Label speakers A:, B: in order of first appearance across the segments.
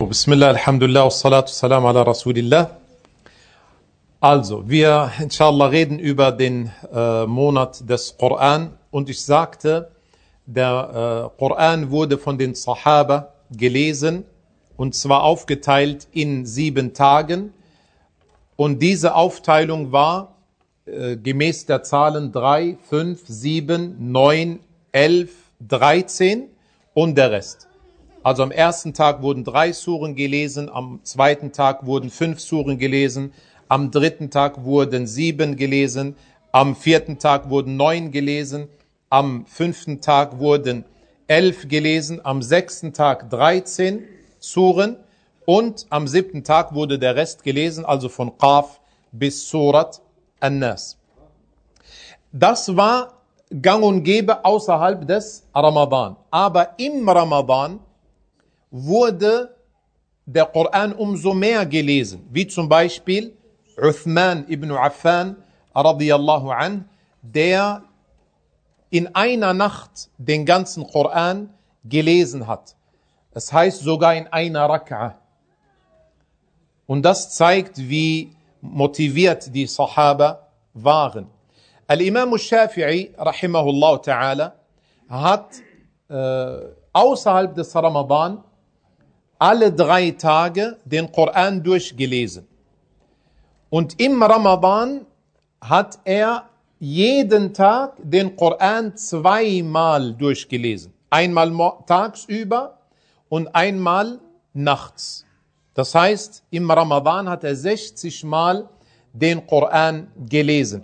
A: Bismillah, Alhamdulillah, wassalatu wassalamu ala Rasulillah. Also, wir inshallah reden über den Monat des Koran und ich sagte, der Koran wurde von den Sahaba gelesen und zwar aufgeteilt in 7 Tagen und diese Aufteilung war gemäß der Zahlen 3, 5, 7, 9, 11, 13 und der Rest. Also am ersten Tag wurden 3 Suren gelesen, am zweiten Tag wurden 5 Suren gelesen, am dritten Tag wurden 7 gelesen, am vierten Tag wurden 9 gelesen, am 5. Tag wurden 11 gelesen, am 6. Tag 13 Suren und am 7. Tag wurde der Rest gelesen, also von Qaf bis Surat An-Nas. Das war gang und gäbe außerhalb des Ramadan. Aber im Ramadan wurde der Koran umso mehr gelesen, wie zum Beispiel Uthman ibn Affan radiyallahu anh, der in einer Nacht den ganzen Koran gelesen hat. Das heißt sogar in einer Rak'a. Und das zeigt, wie motiviert die Sahaba waren. Al-Imam al-Shafi'i rahimahullah ta'ala hat außerhalb des Ramadan alle 3 Tage den Koran durchgelesen. Und im Ramadan hat er jeden Tag den Koran 2-mal durchgelesen. Einmal tagsüber und einmal nachts. Das heißt, im Ramadan hat er 60 Mal den Koran gelesen.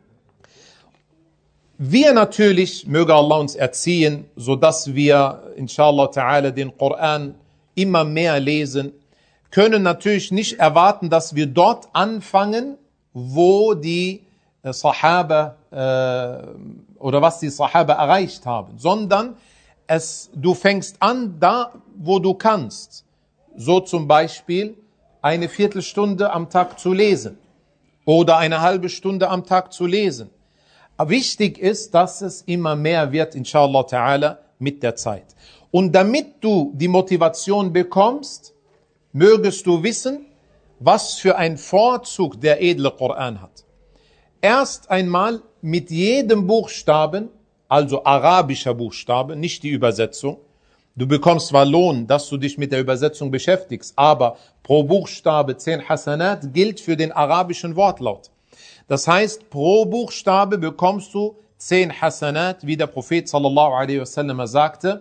A: Wir natürlich, möge Allah uns erziehen, sodass wir, inshallah ta'ala, den Koran immer mehr lesen, können natürlich nicht erwarten, dass wir dort anfangen, wo die Sahaba oder was die Sahaba erreicht haben, sondern du fängst an da, wo du kannst. So zum Beispiel eine Viertelstunde am Tag zu lesen oder eine halbe Stunde am Tag zu lesen. Aber wichtig ist, dass es immer mehr wird, inshallah ta'ala, mit der Zeit. Und damit du die Motivation bekommst, mögest du wissen, was für ein Vorzug der edle Koran hat. Erst einmal mit jedem Buchstaben, also arabischer Buchstabe, nicht die Übersetzung. Du bekommst zwar Lohn, dass du dich mit der Übersetzung beschäftigst, aber pro Buchstabe 10 Hasanat gilt für den arabischen Wortlaut. Das heißt, pro Buchstabe bekommst du 10 Hasanat, wie der Prophet sallallahu alaihi wasallam sagte.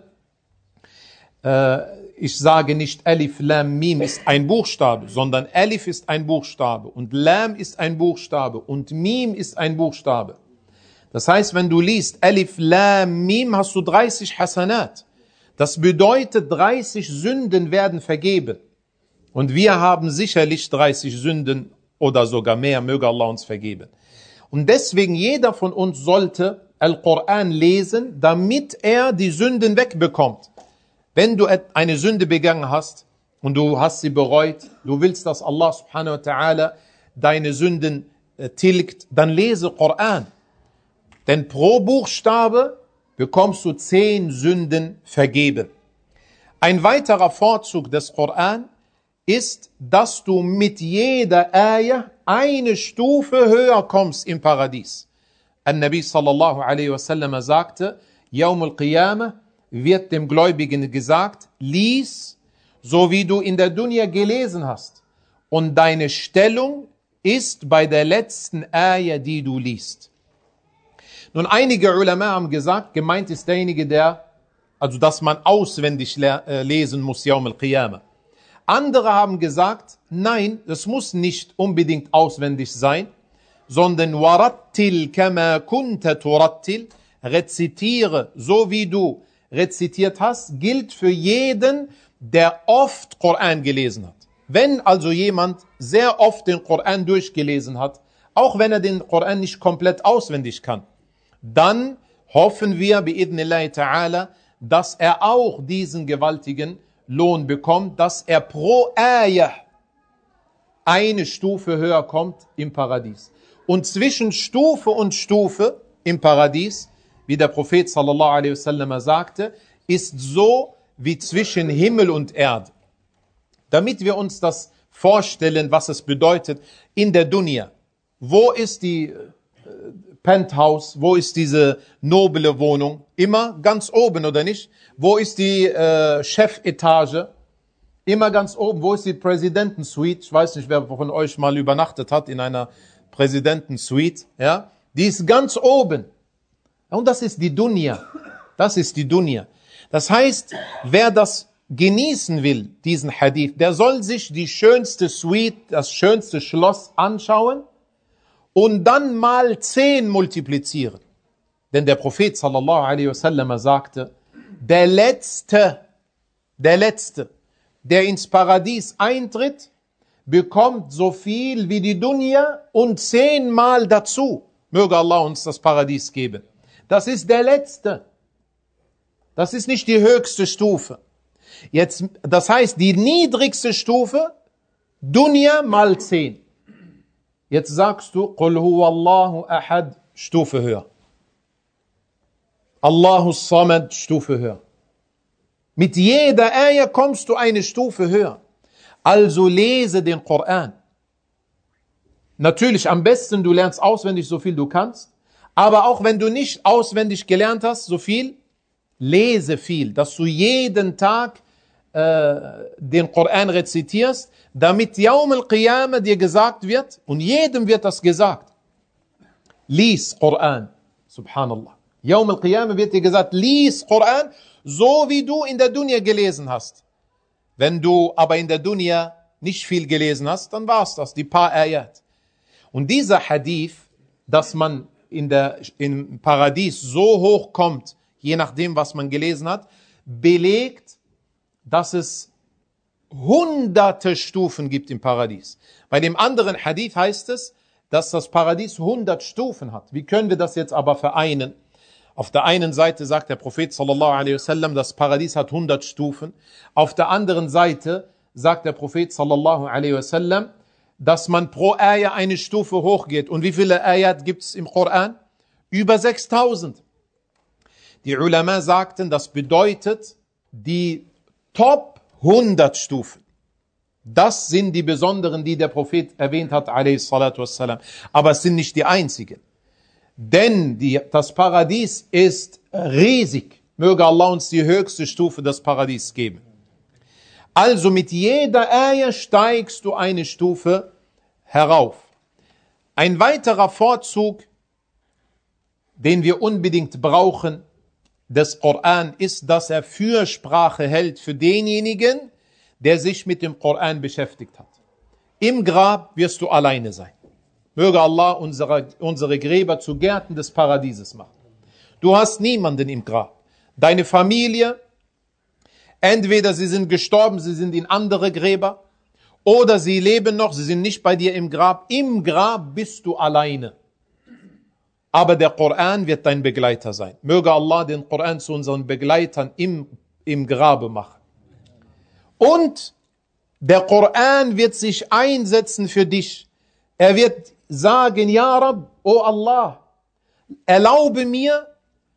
A: Ich sage nicht Alif, Lam, Mim ist ein Buchstabe, sondern Alif ist ein Buchstabe und Lam ist ein Buchstabe und Mim ist ein Buchstabe. Das heißt, wenn du liest Alif, Lam, Mim, hast du 30 Hasanat. Das bedeutet, 30 Sünden werden vergeben. Und wir haben sicherlich 30 Sünden oder sogar mehr, möge Allah uns vergeben. Und deswegen, jeder von uns sollte Al-Quran lesen, damit er die Sünden wegbekommt. Wenn du eine Sünde begangen hast und du hast sie bereut, du willst, dass Allah subhanahu wa ta'ala deine Sünden tilgt, dann lese Koran. Denn pro Buchstabe bekommst du 10 Sünden vergeben. Ein weiterer Vorzug des Koran ist, dass du mit jeder Ayah eine Stufe höher kommst im Paradies. An-Nabi sallallahu alaihi wasallam sagte, Yawm al-Qiyamah wird dem Gläubigen gesagt, lies, so wie du in der Dunya gelesen hast. Und deine Stellung ist bei der letzten Ayah, die du liest. Nun, einige Ulama haben gesagt, gemeint ist derjenige, dass man auswendig lesen muss, Yawm al-Qiyamah. Andere haben gesagt, nein, das muss nicht unbedingt auswendig sein, sondern warattil kama kunta turattil, rezitiere, so wie du rezitiert hast, gilt für jeden, der oft Koran gelesen hat. Wenn also jemand sehr oft den Koran durchgelesen hat, auch wenn er den Koran nicht komplett auswendig kann, dann hoffen wir, bi'idhnillahi ta'ala, dass er auch diesen gewaltigen Lohn bekommt, dass er pro Ayah eine Stufe höher kommt im Paradies. Und zwischen Stufe und Stufe im Paradies, wie der Prophet sallallahu alaihi wasallam sagte, ist so wie zwischen Himmel und Erde. damit wir uns das vorstellen, was es bedeutet in der Dunya. Wo ist die Penthouse? Wo ist diese noble Wohnung? Immer ganz oben, oder nicht? Wo ist die Chefetage? Immer ganz oben. Wo ist die Präsidentensuite? Ich weiß nicht, wer von euch mal übernachtet hat in einer Präsidentensuite. Ja, die ist ganz oben. Und das ist die Dunya. Das ist die Dunya. Das heißt, wer das genießen will, diesen Hadith, der soll sich die schönste Suite, das schönste Schloss anschauen und dann mal 10 multiplizieren. Denn der Prophet sallallahu alaihi wasallam sagte, der Letzte, der ins Paradies eintritt, bekommt so viel wie die Dunya und 10 Mal dazu. Möge Allah uns das Paradies geben. Das ist der Letzte. Das ist nicht die höchste Stufe. Jetzt, das heißt, die niedrigste Stufe, Dunya mal 10. Jetzt sagst du, Qul huwallahu ahad, Stufe höher. Allahus Samad, Stufe höher. Mit jeder Ayah kommst du eine Stufe höher. Also lese den Koran. Natürlich am besten, du lernst auswendig so viel du kannst. Aber auch wenn du nicht auswendig gelernt hast, so viel, lese viel, dass du jeden Tag den Koran rezitierst, damit Yawm al-Qiyamah dir gesagt wird, und jedem wird das gesagt, lies Koran, subhanallah. Yawm al-Qiyamah wird dir gesagt, lies Koran, so wie du in der Dunya gelesen hast. Wenn du aber in der Dunya nicht viel gelesen hast, dann war's das, die paar Ayat. Und dieser Hadith, dass man im Paradies so hoch kommt, je nachdem, was man gelesen hat, belegt, dass es hunderte Stufen gibt im Paradies. Bei dem anderen Hadith heißt es, dass das Paradies 100 Stufen hat. Wie können wir das jetzt aber vereinen? Auf der einen Seite sagt der Prophet sallallahu alaihi wasallam, das Paradies hat 100 Stufen. Auf der anderen Seite sagt der Prophet sallallahu alaihi wasallam, dass man pro Ayah eine Stufe hochgeht. Und wie viele Ayat gibt es im Koran? Über 6000. Die Ulama sagten, das bedeutet, die Top 100 Stufen. Das sind die besonderen, die der Prophet erwähnt hat, alaihi salatu wassalam. Aber es sind nicht die einzigen. Denn das Paradies ist riesig. Möge Allah uns die höchste Stufe des Paradies geben. Also mit jeder Ayah steigst du eine Stufe herauf. Ein weiterer Vorzug, den wir unbedingt brauchen, des Koran ist, dass er Fürsprache hält für denjenigen, der sich mit dem Koran beschäftigt hat. Im Grab wirst du alleine sein. Möge Allah unsere Gräber zu Gärten des Paradieses machen. Du hast niemanden im Grab. Deine Familie, entweder sie sind gestorben, sie sind in andere Gräber, oder sie leben noch, sie sind nicht bei dir im Grab. Im Grab bist du alleine. Aber der Koran wird dein Begleiter sein. Möge Allah den Koran zu unseren Begleitern im Grabe machen. Und der Koran wird sich einsetzen für dich. Er wird sagen, Ja Rab, O Allah, erlaube mir,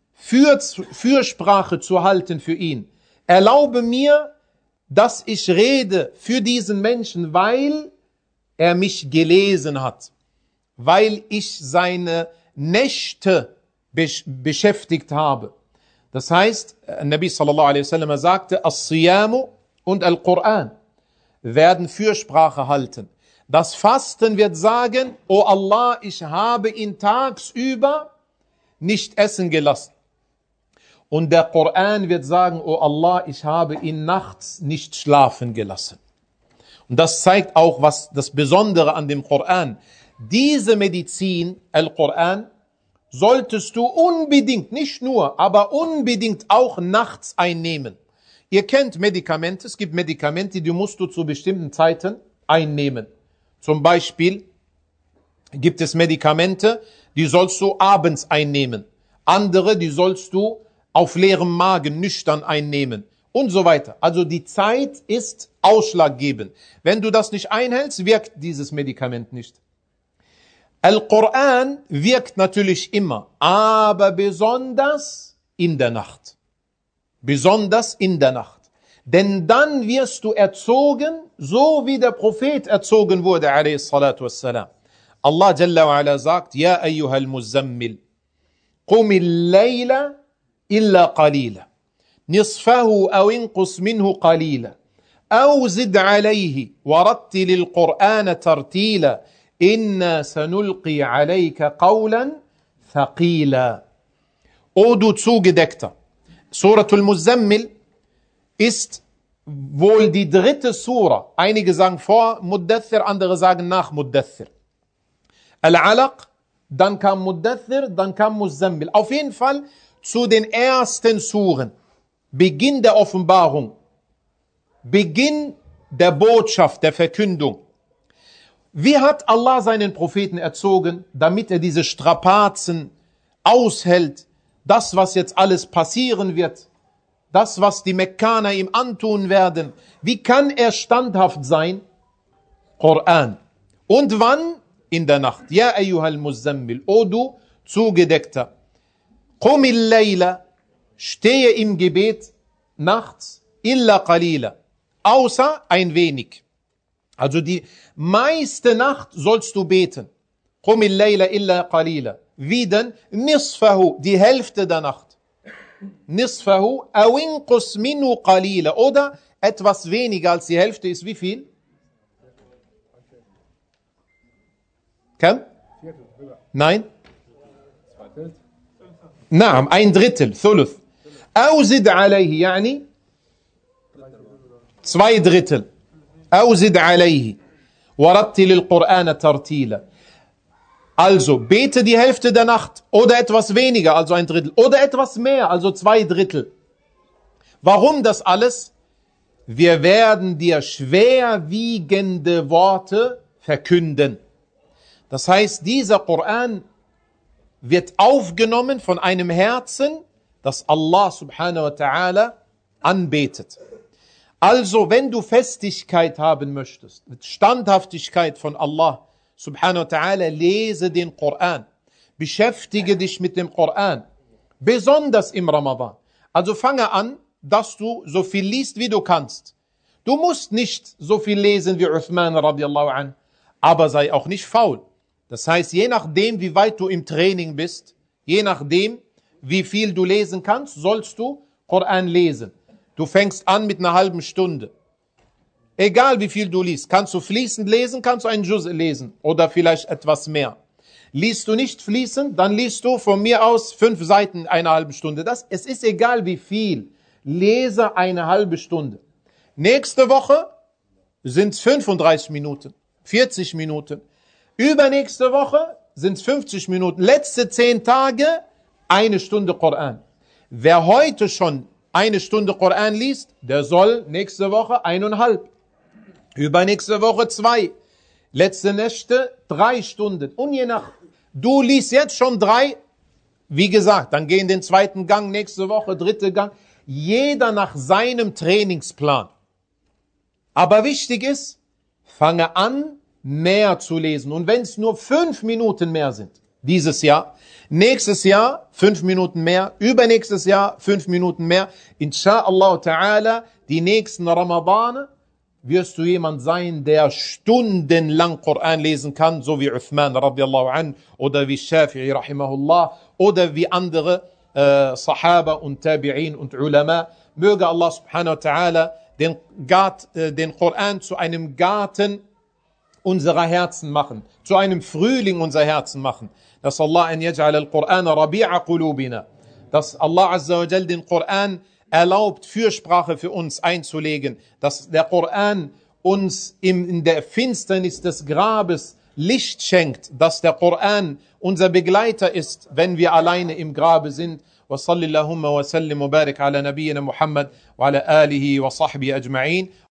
A: Fürsprache zu halten für ihn. Erlaube mir, dass ich rede für diesen Menschen, weil er mich gelesen hat, weil ich seine Nächte beschäftigt habe. Das heißt, Nabi sallallahu alaihi wasallam sagte, As-Siyamu und Al-Quran werden Fürsprache halten. Das Fasten wird sagen, O Allah, ich habe ihn tagsüber nicht essen gelassen. Und der Koran wird sagen, O Allah, ich habe ihn nachts nicht schlafen gelassen. Und das zeigt auch, was das Besondere an dem Koran. Diese Medizin, Al-Quran, solltest du unbedingt, nicht nur, aber unbedingt auch nachts einnehmen. Ihr kennt Medikamente, es gibt Medikamente, die musst du zu bestimmten Zeiten einnehmen. Zum Beispiel gibt es Medikamente, die sollst du abends einnehmen. Andere, die sollst du auf leerem Magen nüchtern einnehmen und so weiter. Also die Zeit ist ausschlaggebend. Wenn du das nicht einhältst, wirkt dieses Medikament nicht. Al-Quran wirkt natürlich immer, aber besonders in der Nacht. Besonders in der Nacht. Denn dann wirst du erzogen, so wie der Prophet erzogen wurde, alayhi salatu wassalam. Allah Jalla wa ala sagt, Ja ayyuhal muzammil, qumil layla illa qalila, nisfahu aw inqus minhu qalila, aw zid alayhi, warattilil Qur'ana tartila, inna sanulqi alayka qawlan thaqila. O du Zugedeckter, Suratul Muzammil ist wohl die dritte Sura. Einige sagen vor Muddathir, andere sagen nach Muddathir. Al-Alaq, dann kam Muddathir, dann kam Muzammil. Auf jeden Fall zu den ersten Suren. Beginn der Offenbarung. Beginn der Botschaft, der Verkündung. Wie hat Allah seinen Propheten erzogen, damit er diese Strapazen aushält, das, was jetzt alles passieren wird, das, was die Mekkaner ihm antun werden. Wie kann er standhaft sein? Koran. Und wann? In der Nacht. Ja, ayyuhal muzammil, o du Zugedeckter. Qumil layla, stehe im Gebet nachts, illa qalila, außer ein wenig. Also die meiste Nacht sollst du beten. Qumil layla illa qalila. Wie denn? Nisfahu, die Hälfte der Nacht. Nisfahu aw inqus minhu qalila, oder etwas weniger als die Hälfte ist wie viel? Kam? Nein? Naam, ein Drittel, Thuluth. Aw zid alayhi, yani 2/3. Aw zid alayhi, warattilil Qur'ana tartila. Also bete die Hälfte der Nacht oder etwas weniger, also ein Drittel, oder etwas mehr, also 2/3. Warum das alles? Wir werden dir schwerwiegende Worte verkünden. Das heißt, dieser Koran wird aufgenommen von einem Herzen, das Allah subhanahu wa ta'ala anbetet. Also, wenn du Festigkeit haben möchtest, Standhaftigkeit von Allah subhanahu wa ta'ala, lese den Koran. Beschäftige dich mit dem Koran. Besonders im Ramadan. Also fange an, dass du so viel liest, wie du kannst. Du musst nicht so viel lesen wie Uthman radiallahu anh, aber sei auch nicht faul. Das heißt, je nachdem, wie weit du im Training bist, je nachdem, wie viel du lesen kannst, sollst du Koran lesen. Du fängst an mit einer halben Stunde. Egal wie viel du liest, kannst du fließend lesen, kannst du einen Juz lesen oder vielleicht etwas mehr. Liest du nicht fließend, dann liest du von mir aus 5 Seiten eine halbe Stunde. Es ist egal wie viel. Lese eine halbe Stunde. Nächste Woche sind es 35 Minuten, 40 Minuten. Übernächste Woche sind es 50 Minuten. Letzte 10 Tage 1 Stunde Koran. Wer heute schon 1 Stunde Koran liest, der soll nächste Woche 1,5. Übernächste Woche 2. Letzte Nächte 3 Stunden. Und je nach, du liest jetzt schon 3, wie gesagt, dann geh in den 2. Gang, nächste Woche 3. Gang. Jeder nach seinem Trainingsplan. Aber wichtig ist, fange an, mehr zu lesen. Und wenn es nur 5 Minuten mehr sind, dieses Jahr, nächstes Jahr 5 Minuten mehr, übernächstes Jahr 5 Minuten mehr, Insha'Allah ta'ala, die nächsten Ramadane, wirst du jemand sein, der stundenlang Koran lesen kann, so wie Uthman radiallahu anh, oder wie Shafi'i rahimahullah, oder wie andere Sahaba und Tabi'in und Ulama. Möge Allah subhanahu wa ta'ala den Koran zu einem Garten unserer Herzen machen, zu einem Frühling unserer Herzen machen. Dass Allah an yaj'al al-Qur'an rabi'a qulubina. Dass Allah azza wa jal den Koran erlaubt, Fürsprache für uns einzulegen. Dass der Koran uns in der Finsternis des Grabes Licht schenkt. Dass der Koran unser Begleiter ist, wenn wir alleine im Grabe sind. Wa sallallahu wa sallim wa barik ala nabiyyina Muhammad wa ala alihi wa sahbihi ajma'in.